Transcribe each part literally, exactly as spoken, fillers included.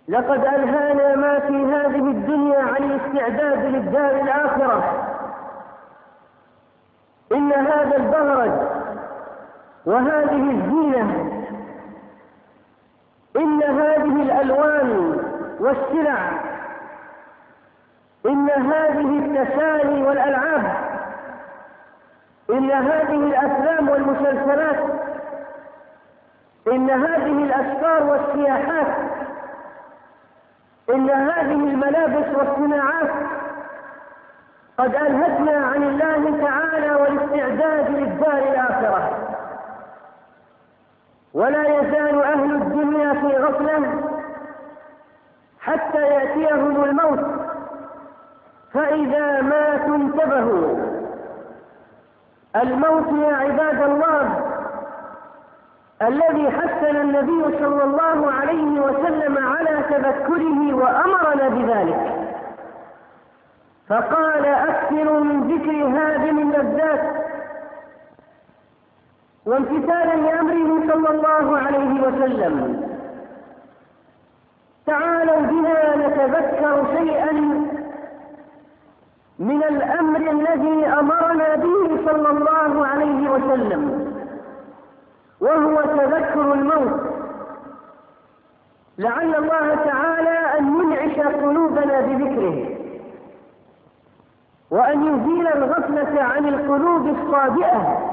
لقد ألهانا ما في هذه الدنيا عن الاستعداد للدار الآخرة. إن هذا البهرج وهذه الزينة، إن هذه الألوان والسلع، إن هذه التسالي والألعاب، إن هذه الأفلام والمسلسلات، إن هذه الأسفار والسياحات، إن هذه الملابس والصناعات قد ألهتنا عن الله تعالى والاستعداد للدار الآخرة. ولا يزال أهل الدنيا في غفلة حتى يأتيهم الموت، فإذا ماتوا انتبهوا. الموت يا عباد الله الذي حثنا النبي صلى الله عليه وسلم على تذكره وأمرنا بذلك، فقال: أكثروا من ذكر هذه اللذات. وامتثالا لأمره صلى الله عليه وسلم تعالوا بنا نتذكر شيئا من الأمر الذي أمرنا به صلى الله عليه وسلم، وهو تذكر الموت، لعل الله تعالى أن ينعش قلوبنا بذكره، وأن يزيل الغفلة عن القلوب الصادئة،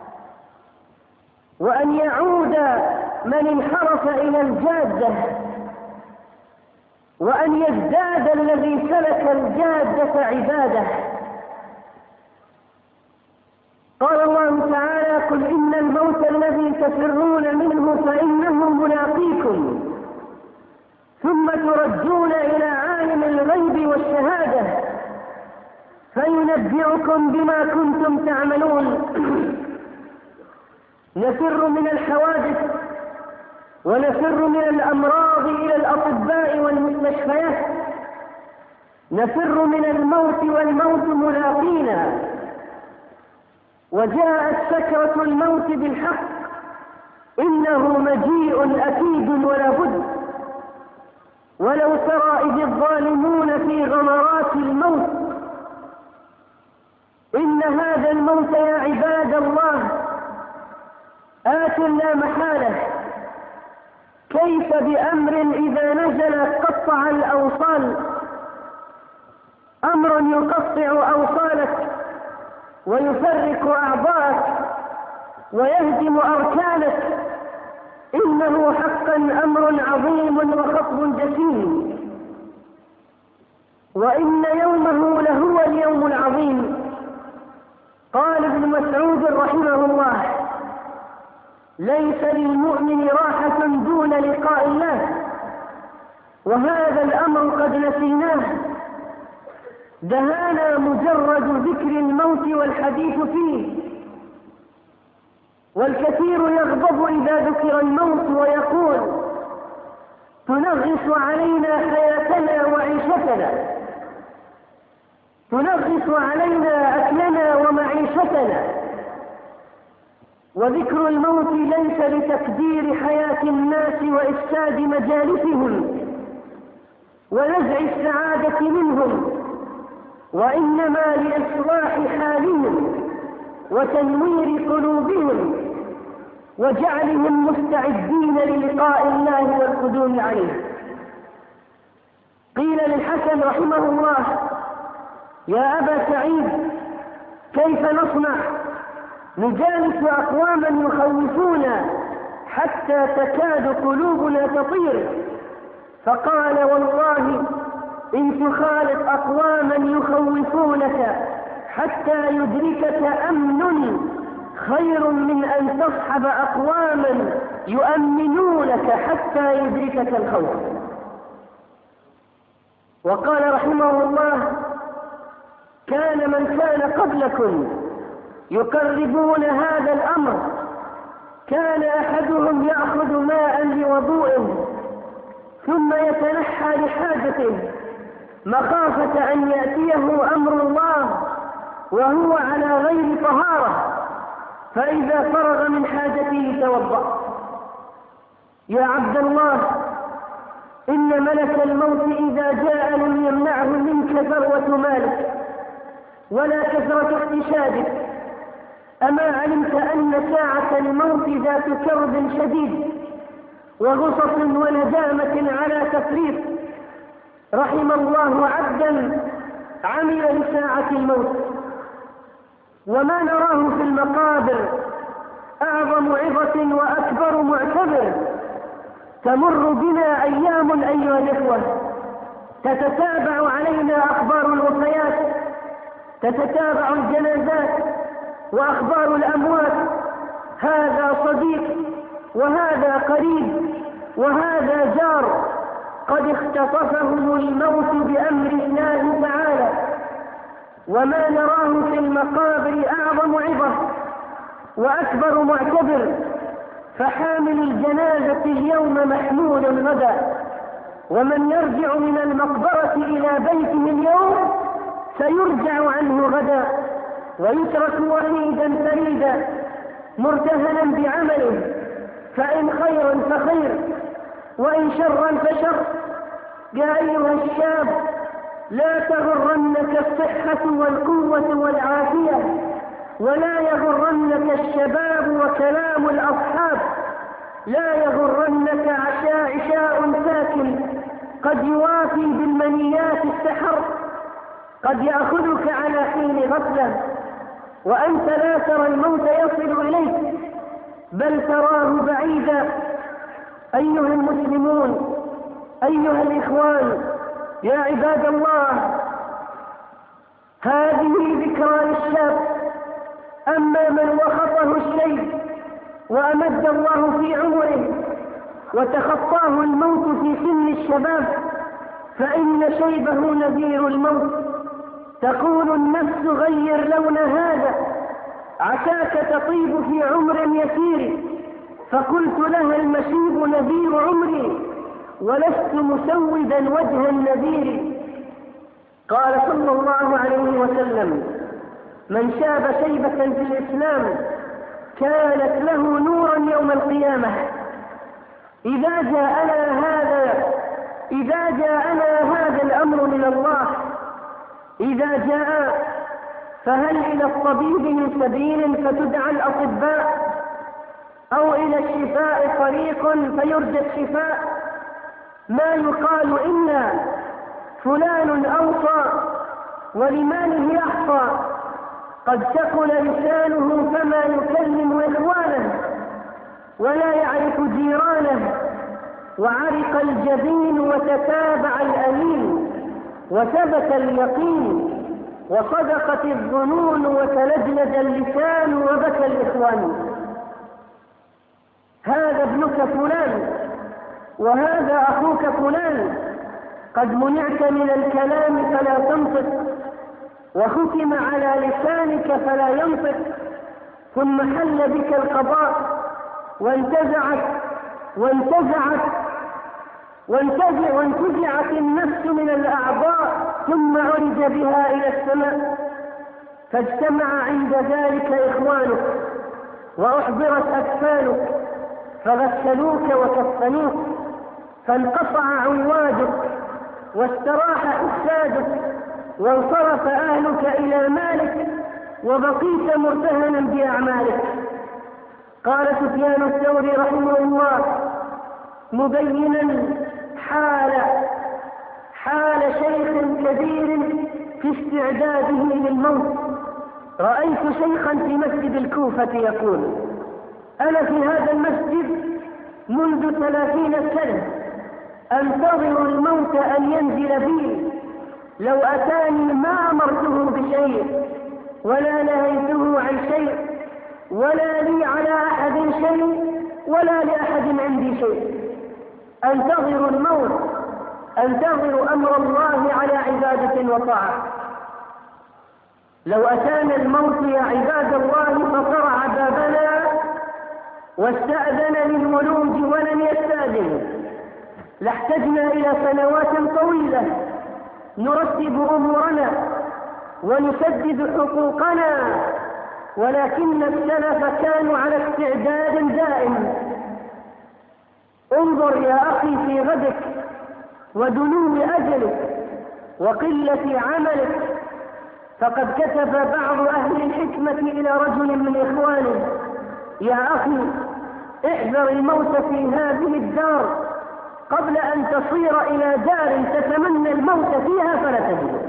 وأن يعود من انحرف إلى الجادة، وأن يزداد الذي سلك الجادة عبادة. قال الله تعالى: قل إن الموت الذي تفرون منه فإنه ملاقيكم ثم تردون إلى عالم الغيب والشهادة فينبئكم بما كنتم تعملون. نفر من الحوادث ونفر من الأمراض إلى الأطباء والمستشفيات، نفر من الموت والموت ملاقينا، وجاءت سكرة الموت بالحق، إنه مجيء أكيد ولا بد. ولو ترى إذ الظالمون في غمرات الموت، إن هذا الموت يا عباد الله آت لا محالة. كيف بأمر إذا نزل قطع الأوصال، أمر يقطع أوصالك ويفرق أعضاءك ويهدم أركانك، إنه حقا أمر عظيم وخطب جسيم. وإن يومه لهو اليوم العظيم. قال ابن مسعود رحمه الله: ليس للمؤمن راحة دون لقاء الله، وهذا الأمر قد نسيناه، دهانا مجرد ذكر الموت والحديث فيه. والكثير يغضب إذا ذكر الموت ويقول: تنغص علينا حياتنا وعيشتنا، تنغص علينا أكلنا ومعيشتنا. وذكر الموت ليس لتكدير حياة الناس وإفساد مجالسهم ونزع السعادة منهم، وإنما لإصلاح حالهم وتنوير قلوبهم وجعلهم مستعدين للقاء الله والقدوم عليه. قيل للحسن رحمه الله: يا أبا سعيد، كيف نصنع؟ نجالس أقواما يخوفونا حتى تكاد قلوبنا تطير. فقال: والله إن تخالط أقواما يخوفونك حتى يدركك أمن خير من أن تصحب أقواما يؤمنونك حتى يدركك الخوف. وقال رحمه الله: كان من كان قبلكم يقربون هذا الأمر، كان أحدهم يأخذ ماء لوضوئه ثم يتنحى لحاجته مخافة أن يأتيه أمر الله وهو على غير طهارة، فإذا فرغ من حاجته توضأ. يا عبد الله، إن ملك الموت إذا جاء لم يمنعه منك ثروة مالك ولا كثرة احتشادك. أما علمت أن ساعة الموت ذات كرب شديد وغصص وندامة على تفريط؟ رحم الله عبدا عمل لساعة الموت. وما نراه في المقابر أعظم عظة وأكبر معتبر. تمر بنا أيام أيها الإخوة تتتابع علينا أخبار الوفيات، تتتابع الجنازات وأخبار الأموات، هذا صديق وهذا قريب وهذا جار قد اختطفهم الموت بأمر الله تعالى. وما نراه في المقابر أعظم عظة وأكبر معتبر. فحامل الجنازة اليوم محمول غدا، ومن يرجع من المقبرة إلى بيته اليوم سيرجع عنه غدا ويترك وحيدا فريدا مرتهنا بعمله، فإن خيرا فخير وإن شرا فشر. يا أيها الشاب لا تغرنك الصحة والقوة والعافية، ولا يغرنك الشباب وكلام الأصحاب، لا يغرنك عشاء عشاء ساكن قد يوافي بالمنيات السحر، قد يأخذك على حين غفلة وأنت لا ترى الموت يصل إليك بل تراه بعيدا. أيها المسلمون، أيها الإخوان، يا عباد الله، هذه ذكرى للشاب. أما من وخطه الشيء وأمد الله في عمره وتخطاه الموت في سن الشباب فإن شيبه نذير الموت. تقول النفس غير لون هذا عساك تطيب في عمر يسير، فقلت لها المشيب نذير عمري ولست مسودا وجه النذير. قال صلى الله عليه وسلم: من شاب شيبة في الإسلام كانت له نورا يوم القيامة. إذا جاءنا هذا إذا جاءنا هذا الأمر من الله، إذا جاء، فهل إلى الطبيب من سبيل فتدعى الأطباء، أو إلى الشفاء طريق فيرجى الشفاء؟ ما يقال إلا فلان أوصى ولماله يحصى، قد ثقل لسانه فما يكلم إخوانه ولا يعرف جيرانه، وعرق الجبين وتتابع الأمين وثبت اليقين، وصدقت الظنون وتلجلج اللسان وبكى الإخوان. هذا ابنك فلان وهذا أخوك فلان، قد منعت من الكلام فلا تنطق، وختم على لسانك فلا ينطق، ثم حل بك القضاء وانتزعت وانتزعت وانتزع وانتزعت النفس من الأعضاء ثم عرج بها إلى السماء، فاجتمع عند ذلك إخوانك وأحضرت أكفانك فغسلوك وكفنوك، فانقطع عوادك واستراح أجسادك وانصرف أهلك إلى مالك وبقيت مرتهنا بأعمالك. قال سفيان الثوري رحمه الله مبينا حال حال شيخ كبير في استعداده للموت: رأيت شيخا في مسجد الكوفة يقول: أنا في هذا المسجد منذ ثلاثين سنة أنتظر الموت أن ينزل بي، لو أتاني ما أمرته بشيء ولا نهيته عن شيء، ولا لي على أحد شيء ولا لأحد عندي شيء. أنتظر الموت، أنتظر أمر الله على عبادة وطاعة. لو أتانا الموت يا عباد الله فقرع بابنا واستأذن للولوج ولم يستأذن، لاحتجنا إلى سنوات طويلة نرتب أمورنا ونسدد حقوقنا، ولكن السلف كانوا على استعداد دائم. انظر يا أخي في غدك ودنو أجلك وقلة عملك. فقد كتب بعض أهل الحكمة إلى رجل من إخوانه: يا أخي، احذر الموت في هذه الدار قبل أن تصير إلى دار تتمنى الموت فيها فلا تجده.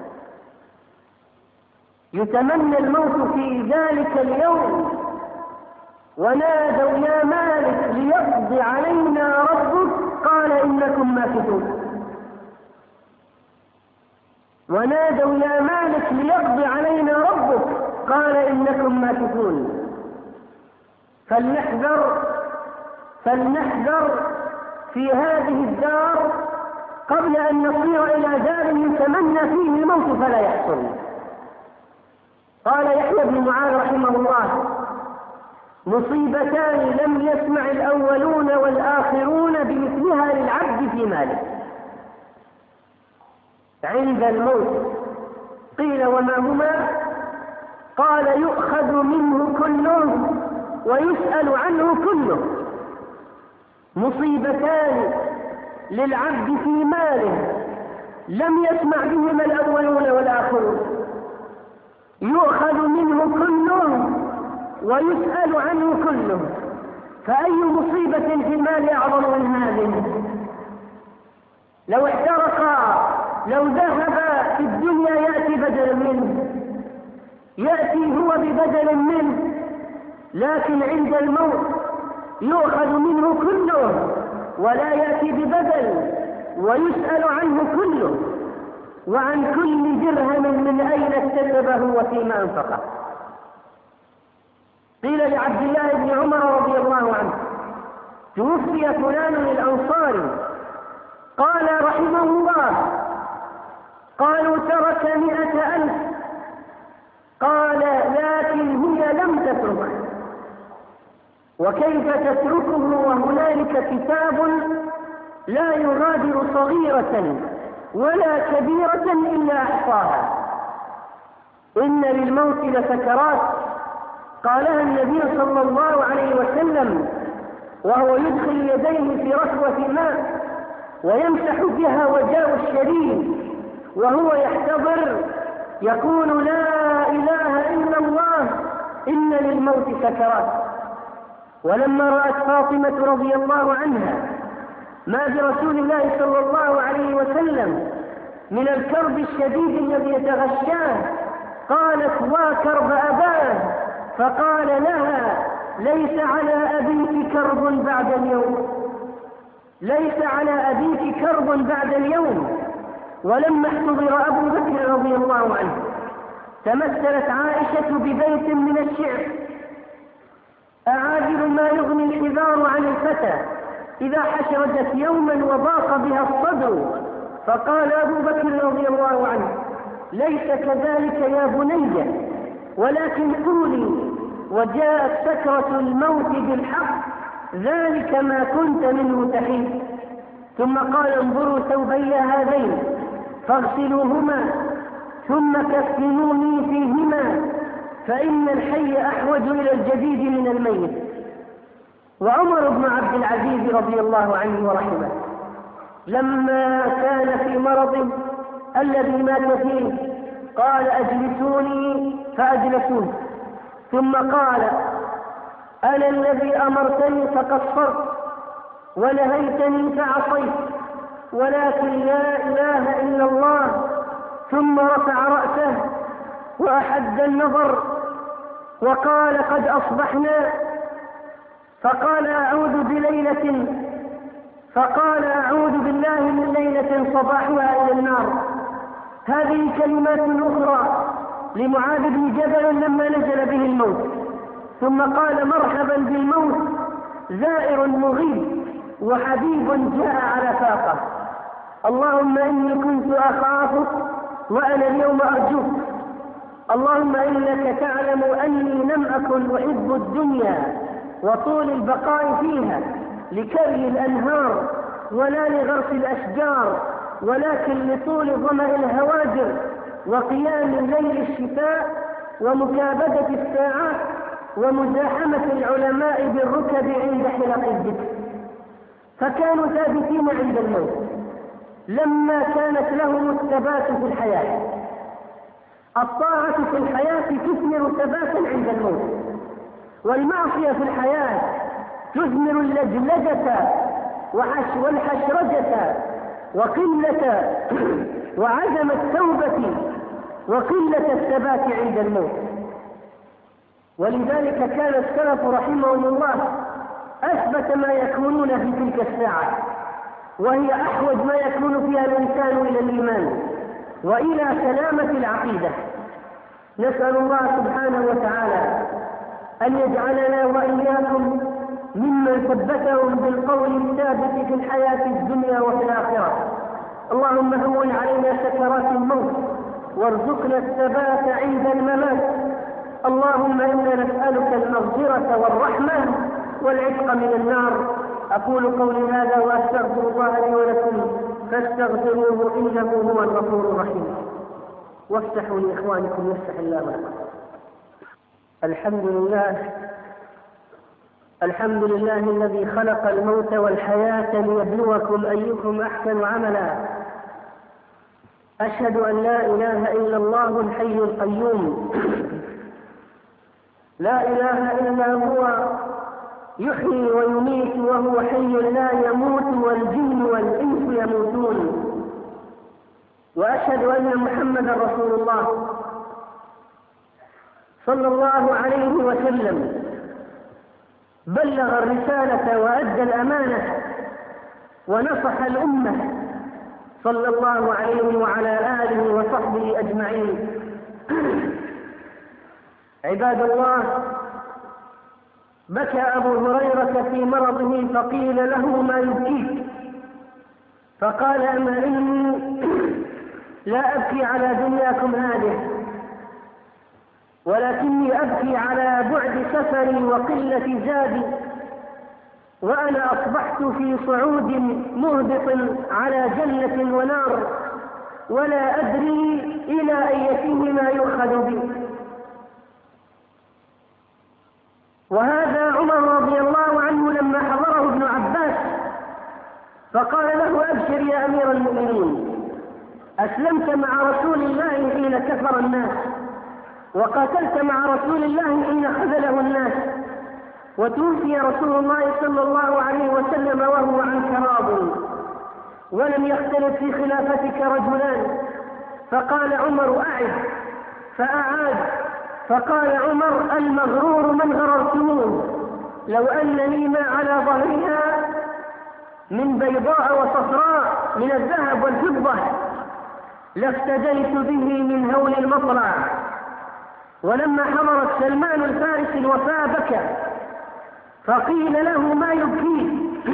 يتمنى الموت في ذلك اليوم. ونادوا: يا مالك ليقضي علينا ربك، قال إنكم ماكثون. ونادوا: يا مالك ليقضي علينا ربك، قال إنكم ماكثون. فلنحذر فلنحذر في هذه الدار قبل أن نصير إلى دار يتمنى فيه الموت فلا يحصل. قال يحيى بن معاذ رحمه الله: مصيبتان لم يسمع الأولون والآخرون بمثلها للعبد في ماله عند الموت. قيل: وما هما؟ قال: يؤخذ منه كله ويسأل عنه كله. مصيبتان للعبد في ماله لم يسمع بهما الأولون والآخرون، يؤخذ منه كله ويسأل عنه كله. فأي مصيبة في المال أعظم من هذه؟ لو احترق، لو ذهب في الدنيا يأتي بدلا منه، يأتي هو ببدل منه، لكن عند الموت يؤخذ منه كله ولا يأتي ببدل، ويسأل عنه كله، وعن كل درهم من أين اكتسبه وفيما أنفقه. قيل لعبد الله بن عمر رضي الله عنه: توفي فلان الأنصاري، قال رحمه الله. قالوا: ترك مئة ألف. قال: لكن هي لم تترك. وكيف تتركه وهنالك كتاب لا يغادر صغيرة ولا كبيرة إلا أحصاها. إن للموت لسكرات، قالها النبي صلى الله عليه وسلم وهو يدخل يديه في ركوة ماء ويمسح بها وجاء الشرير وهو يحتضر يقول: لا إله إلا الله، إن للموت سكرات. ولما رأت فاطمة رضي الله عنها ما برسول الله صلى الله عليه وسلم من الكرب الشديد الذي يتغشاه، قالت: وكرب أباه. فقال لها: ليس على أبيك كرب بعد اليوم، ليس على أبيك كرب بعد اليوم. ولما احتضر أبو بكر رضي الله عنه تمثلت عائشة ببيت من الشعر: أعاجل ما يغني الحذار عن الفتى إذا حشرجت يوما وضاق بها الصدر. فقال أبو بكر رضي الله عنه: ليس كذلك يا بني، ولكن قولي: وجاءت سكرة الموت بالحق، ذلك ما كنت منه تحيد. ثم قال: انظروا ثوبي هذين فاغسلوهما ثم كفنوني فيهما، فإن الحي أحوج إلى الجديد من الميت. وعمر بن عبد العزيز رضي الله عنه ورحمه لما كان في مرضه الذي مات فيه قال: أجلسوني، فأجلسوه. ثم قال: أنا الذي أمرتني فقصرت ونهيتني فعصيت، ولكن لا إله إلا الله. ثم رفع رأسه وأحد النظر وقال: قد أصبحنا. فقال: أعوذ بليلة فقال أعوذ بالله من ليلة صباحها إلى النار. هذه كلمات أخرى لمعاذ بن جبل لما نزل به الموت. ثم قال: مرحبا بالموت، زائر مغيب وحبيب جاء على فاقه. اللهم إني كنت أخافك وأنا اليوم أرجوك. اللهم إنك تعلم أني لم أكن أحب الدنيا وطول البقاء فيها لكري الأنهار ولا لغرس الأشجار، ولكن لطول ظمأ الهواجر وقيام الليل الشتاء ومكابدة الساعات ومزاحمة العلماء بالركب عند حلق الذكر. فكانوا ثابتين عند الموت لما كانت لهم الثبات في الحياة. الطاعة في الحياة تثمر ثباتا عند الموت، والمعصية في الحياة تثمر اللجلجة والحشرجة وقلة وعدم التوبة وقلة الثبات عند الموت. ولذلك كان السلف رحمهم الله أثبت ما يكونون في تلك الساعة، وهي أحوج ما يكون فيها الإنسان إلى الإيمان وإلى سلامة العقيدة. نسأل الله سبحانه وتعالى أن يجعلنا وإياكم ممن ثبتهم بالقول الثابت في الحياة الدنيا وفي الآخرة. اللهم هون علينا سكرات الموت وارزقنا الثبات عند الممات. اللهم إنا نسألك المغفرة والرحمة والعتق من النار. أقول قولي هذا وأستغفر الله لي ولكم فاستغفروه إنه هو الغفور الرحيم. وافتحوا لإخوانكم يفتح الله لكم. الحمد لله الحمد لله الذي خلق الموت والحياة ليبلوكم أيكم أحسن عملا. أشهد أن لا إله إلا الله الحي القيوم لا إله إلا هو يحيي ويميت وهو حي لا يموت والجن والإنس يموتون. وأشهد أن محمدا رسول الله صلى الله عليه وسلم بلغ الرسالة وأدى الأمانة ونصح الأمة صلى الله عليه وعلى آله وصحبه أجمعين. عباد الله، بكى أبو هريرة في مرضه فقيل له ما يبكيك؟ فقال أما إني لا أبكي على دنياكم هذه، ولكني أبكي على بعد سفري وقلة زادي، وأنا أصبحت في صعود مهبط على جنة ونار، ولا أدري إلى أيتهما يؤخذ بي. وهذا عمر رضي الله عنه لما حضره ابن عباس فقال له أبشر يا أمير المؤمنين، أسلمت مع رسول الله حين كفر الناس، وقاتلت مع رسول الله حين خذله الناس، وتوفي رسول الله صلى الله عليه وسلم وهو عنك راض، ولم يختلف في خلافتك رجلان. فقال عمر أعد، فأعاد، فقال عمر المغرور من غررتموه، لو أن لي ما على ظهرها من بيضاء وصفراء من الذهب والفضة لافتديت به من هول المطلع. ولما حضرت سلمان الفارسي الوفاة بكى، فقيل له ما يبكيه؟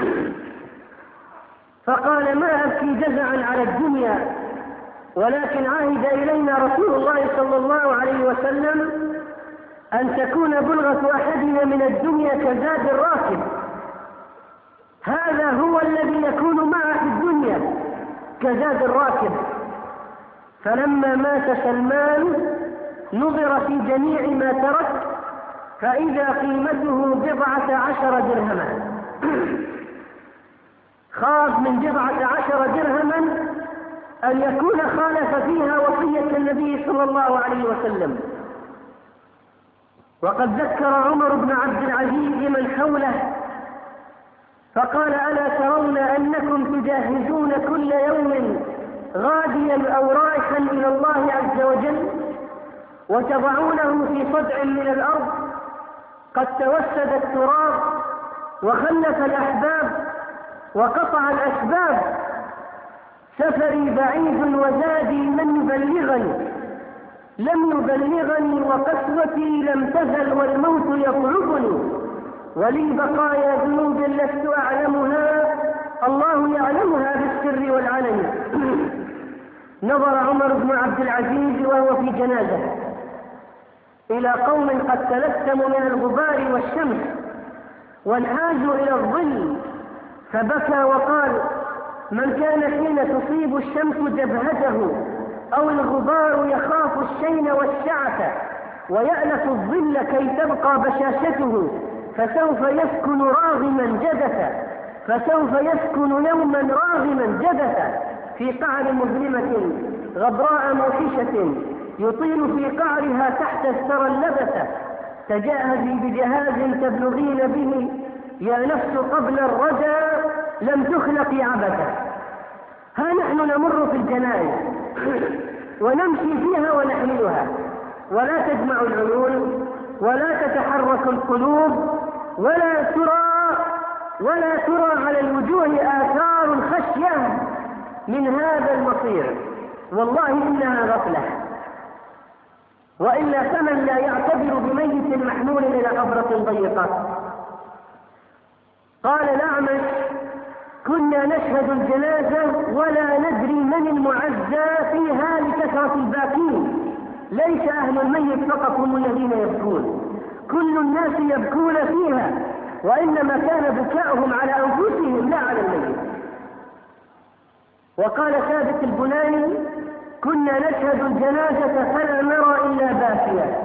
فقال ما أبكي جزعا على الدنيا، ولكن عهد إلينا رسول الله صلى الله عليه وسلم أن تكون بلغة أحدنا من الدنيا كزاد الراكب، هذا هو الذي يكون معه في الدنيا كزاد الراكب. فلما مات سلمان نظر في جميع ما ترك فإذا قيمته بضعة عشر درهما، خاف من بضعة عشر درهما أن يكون خالف فيها وصية النبي صلى الله عليه وسلم. وقد ذكر عمر بن عبد العزيز من حوله فقال ألا ترون أنكم تجهزون كل يوم غاديا أو رايحا إلى الله عز وجل وتضعونه في صدع من الأرض قد توسد التراب وخلف الأحباب وقطع الأسباب، سفري بعيد وزادي من يبلغني، لم يبلغني وقسوتي لم تزل والموت يطلبني، ولي بقايا ذنوب لست أعلمها الله يعلمها بالسر والعلن. نظر عمر بن عبد العزيز وهو في جنازة إلى قوم قد تلثموا من الغبار والشمس وانحازوا إلى الظل، فبكى وقال من كان حين تصيب الشمس جبهته أو الغبار يخاف الشين والشعث ويألف الظل كي تبقى بشاشته فسوف يسكن راغما جدثا فسوف يسكن يوما راغما جدثا في قعر مظلمة غبراء موحشة يطيل في قعرها تحت الثرى اللبثة، تجهزي بجهاز تبلغين به يا نفس قبل الردى لم تخلقي عبثا. ها نحن نمر في الجنائز ونمشي فيها ونحملها، ولا تجمع العيون ولا تتحرك القلوب، ولا ترى ولا ترى على الوجوه آثار الخشية من هذا المصير. والله إنها غفلة، وإلا فمن لا يعتبر بميت محمول إلى قبرة ضيقة. قال الأعمش: كنا نشهد الجنازة ولا ندري من المعزى فيها لكثرة الباكين، ليس أهل الميت فقط هم الذين يبكون، كل الناس يبكون فيها، وإنما كان بكاؤهم على أنفسهم لا على الميت. وقال ثابت البناني: كنا نشهد الجنازة فلا نرى إلا باكيا.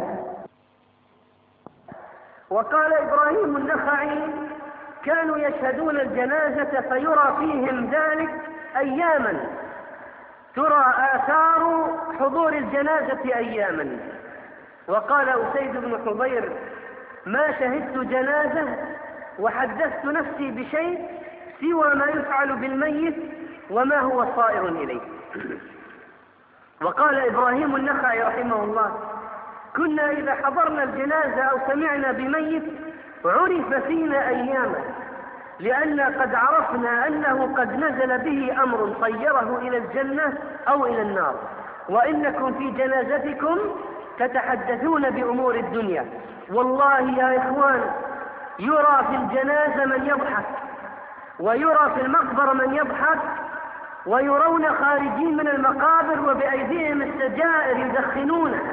وقال إبراهيم النخعي: كانوا يشهدون الجنازة فيرى فيهم ذلك أياما، ترى آثار حضور الجنازة أياما. وقال أسيد بن حضير: ما شهدت جنازة وحدثت نفسي بشيء سوى ما يفعل بالميت وما هو صائر إليه. وقال إبراهيم النخعي رحمه الله: كنا إذا حضرنا الجنازة أو سمعنا بميت عرف فينا أياما، لأن قد عرفنا أنه قد نزل به أمر صيره إلى الجنة أو إلى النار، وإنكم في جنازتكم تتحدثون بأمور الدنيا. والله يا إخوان، يرى في الجنازة من يضحك، ويرى في المقبرة من يضحك، ويرون خارجين من المقابر وبأيديهم السجائر يدخنونها،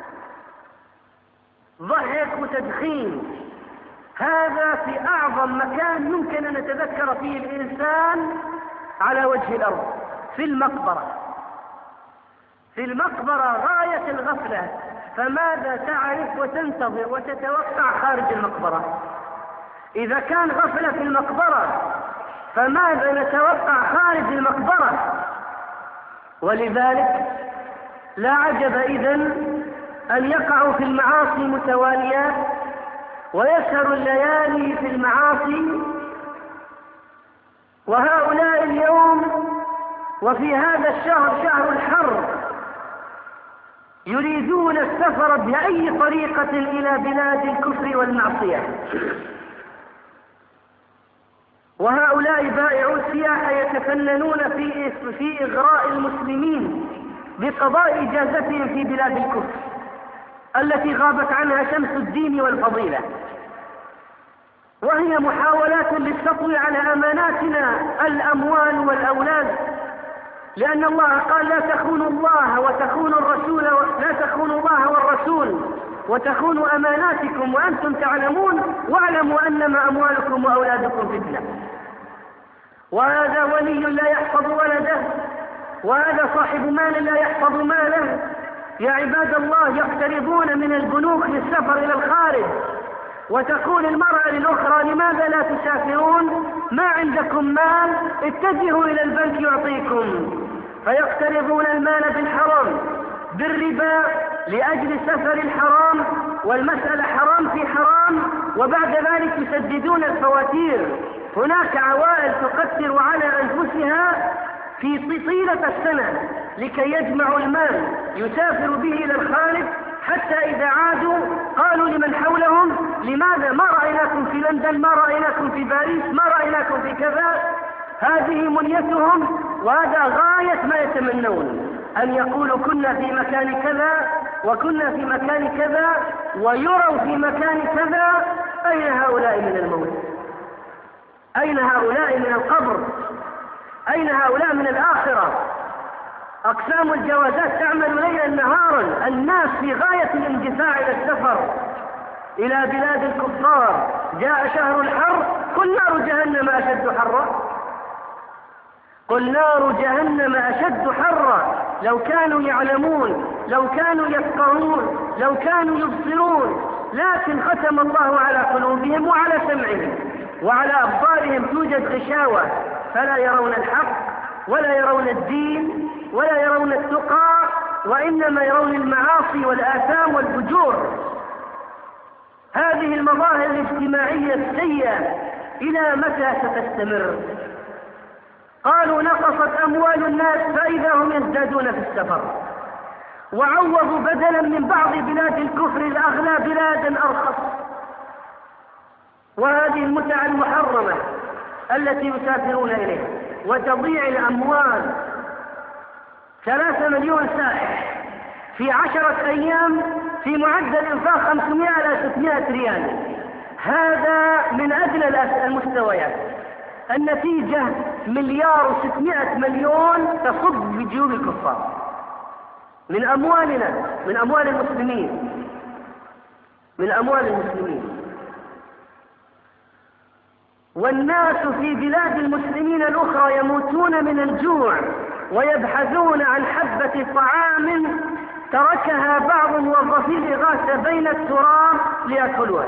ضحك وتدخين. هذا في أعظم مكان يمكن أن نتذكر فيه الإنسان على وجه الأرض، في المقبرة. في المقبرة غاية الغفلة، فماذا تعرف وتنتظر وتتوقع خارج المقبرة؟ إذا كان غفلة في المقبرة فماذا نتوقع خارج المقبرة؟ ولذلك لا عجب إذن أن يقعوا في المعاصي متواليات ويسهر الليالي في المعاصي. وهؤلاء اليوم وفي هذا الشهر، شهر الحر، يريدون السفر بأي طريقة إلى بلاد الكفر والمعصية. وهؤلاء بائعو السياحة يتفننون في في إغراء المسلمين بقضاء إجازتهم في بلاد الكفر التي غابت عنها شمس الدين والفضيلة، وهي محاولات للسطو على أماناتنا الأموال والأولاد، لأن الله قال: لا تخونوا الله وتخونوا الرسول، لا تخونوا الله والرسول وتخونوا أماناتكم وأنتم تعلمون واعلموا أنما أموالكم وأولادكم فتنة. وهذا ولي لا يحفظ ولده، وهذا صاحب مال لا يحفظ ماله. يا عباد الله، يقتربون من البنوك للسفر إلى الخارج، وتقول المرأة للأخرى: لماذا لا تسافرون؟ ما عندكم مال، اتجهوا إلى البنك يعطيكم. فيقترضون المال بالحرام بالربا لأجل سفر الحرام، والمسألة حرام في حرام، وبعد ذلك يسددون الفواتير. هناك عوائل تقدر على أنفسها في طيلة السنة لكي يجمعوا المال يسافر به إلى الخارج، حتى إذا عادوا قالوا لمن حولهم: لماذا ما رأيناكم في لندن، ما رأيناكم في باريس، ما رأيناكم في كذا. هذه منيتهم، وهذا غاية ما يتمنون، أن يقولوا كنا في مكان كذا وكنا في مكان كذا، ويروا في مكان كذا. أين هؤلاء من الموت؟ أين هؤلاء من القبر؟ أين هؤلاء من الآخرة؟ أقسام الجوازات تعمل ليلا نهارا، الناس في غاية الاندفاع إلى السفر إلى بلاد الكفار. جاء شهر الحر، قل نار جهنم أشد حرا، قل نار جهنم أشد حرا. لو كانوا يعلمون، لو كانوا يفقهون، لو كانوا يبصرون، لكن ختم الله على قلوبهم وعلى سمعهم وعلى أبصارهم توجد غشاوة، فلا يرون الحق ولا يرون الدين ولا يرون التقى، وإنما يرون المعاصي والآثام والفجور. هذه المظاهر الاجتماعية السيئة إلى متى ستستمر؟ قالوا نقصت أموال الناس فإذا هم يزدادون في السفر، وعوضوا بدلا من بعض بلاد الكفر الأغلى بلادا أرخص. وهذه المتع المحرمة التي يسافرون إليها وتضيع الأموال. ثلاثة مليون سائح في عشرة أيام في معدل إنفاق خمسمائة إلى ستمائة ريال، هذا من أدنى المستويات. النتيجة مليار وستمائة مليون تصب في جيوب الكفار من أموالنا، من أموال المسلمين، من أموال المسلمين. والناس في بلاد المسلمين الأخرى يموتون من الجوع ويبحثون عن حبة طعام تركها بعض موظفي الإغاثة بين التراب ليأكلوها،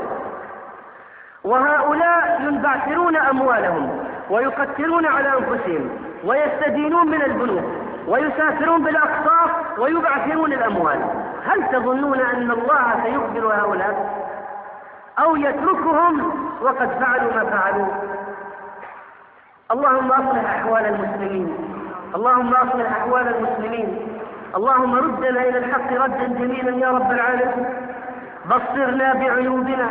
وهؤلاء ينبعثرون أموالهم ويقتلون على أنفسهم ويستدينون من البنوك ويسافرون بالأقساط ويبعثرون الأموال. هل تظنون أن الله سيقبل هؤلاء أو يتركهم وقد فعلوا ما فعلوا؟ اللهم أصلح أحوال المسلمين، اللهم أصلح أحوال المسلمين، اللهم ردنا إلى الحق ردا جميلا يا رب العالمين، بصرنا بعيوبنا،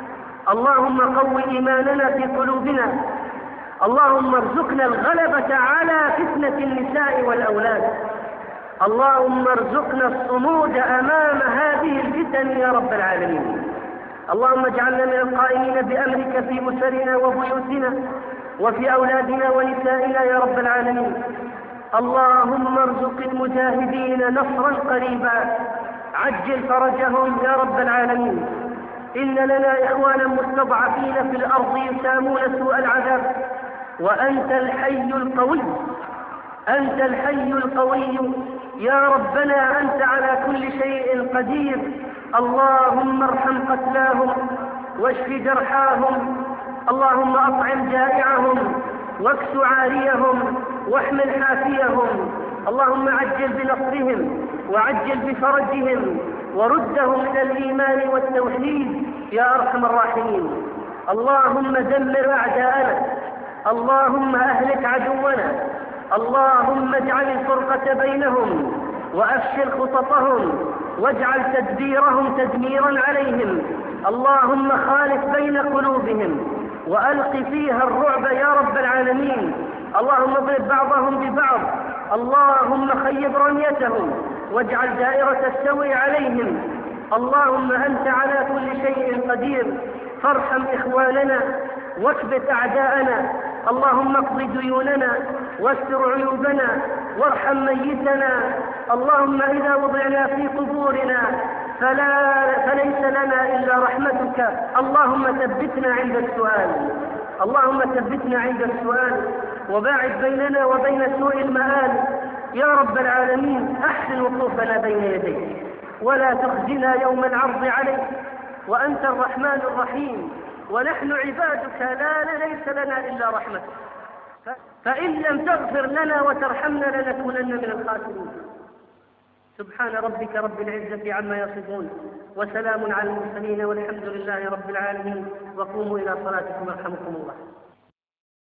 اللهم قو إيماننا في قلوبنا، اللهم ارزقنا الغلبة على فتنة النساء والأولاد، اللهم ارزقنا الصمود أمام هذه الفتن يا رب العالمين، اللهم اجعلنا من القائمين بأمرك في أسرنا وبيوتنا وفي أولادنا ونسائنا يا رب العالمين. اللهم ارزق المجاهدين نصرا قريبا، عجل فرجهم يا رب العالمين. إن لنا إخوانا مستضعفين في الأرض يسامون سوء العذاب، وأنت الحي القوي، أنت الحي القوي يا ربنا، أنت على كل شيء قدير. اللهم ارحم قتلاهم واشف جرحاهم، اللهم أطعم جائعهم واكس عاريهم واحمل حافيهم، اللهم عجل بنصرهم وعجل بفرجهم وردهم إلى الإيمان والتوحيد يا أرحم الراحمين. اللهم دمر أعداءنا، اللهم أهلك عدونا، اللهم اجعل الفرقة بينهم وأفشل خططهم واجعل تدبيرهم تدميرا عليهم، اللهم خالف بين قلوبهم وألق فيها الرعب يا رب العالمين، اللهم اضرب بعضهم ببعض، اللهم خيب رميتهم واجعل دائرة السوء عليهم. اللهم أنت على كل شيء قدير، فارحم إخواننا واكبت أعداءنا، اللهم اقض ديوننا واستر عيوبنا وارحم ميتنا. اللهم إذا وضعنا في قبورنا فلا فليس لنا إلا رحمتك، اللهم ثبتنا عند السؤال، اللهم ثبتنا عند السؤال وباعد بيننا وبين سوء المآل يا رب العالمين. أحسن وقوفنا بين يديك ولا تخزنا يوم العرض عليك، وأنت الرحمن الرحيم ونحن عبادك لا ليس لنا إلا رحمتك، فإن لم تغفر لنا وترحمنا لنكونن من الخاسرين. سبحان ربك رب العزة عما يصفون وسلام على المرسلين والحمد لله رب العالمين، وقوموا إلى صلاتكم يرحمكم الله.